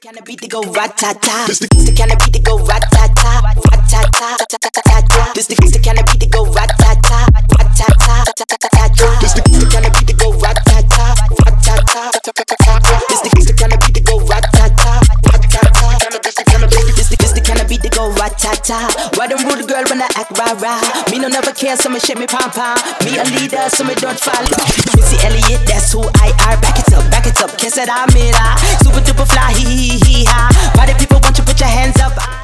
kind of beat to go rat-ta-ta. This the kind of beat to go rat-ta-ta, rat-ta-ta, rat-ta-ta. This the kind of beat to go rat-ta-ta, rat-ta-ta, rat-ta-ta. This the kind of beat to go rat-ta-ta, rat-ta-ta, rat-ta-ta. This the kind of beat to go rat-ta-ta, rat-ta-ta. This the kind of beat to go rat-ta-ta. Why don't rude girl when I act rah-rah? Me no never care, so me shake me pom-pom. Me a leader, so me don't follow. Missy Elliott, that's who I are. Back it up, can't say that I'm it. Super duper fly, hee hee hee ha. Why do people want you put your hands up?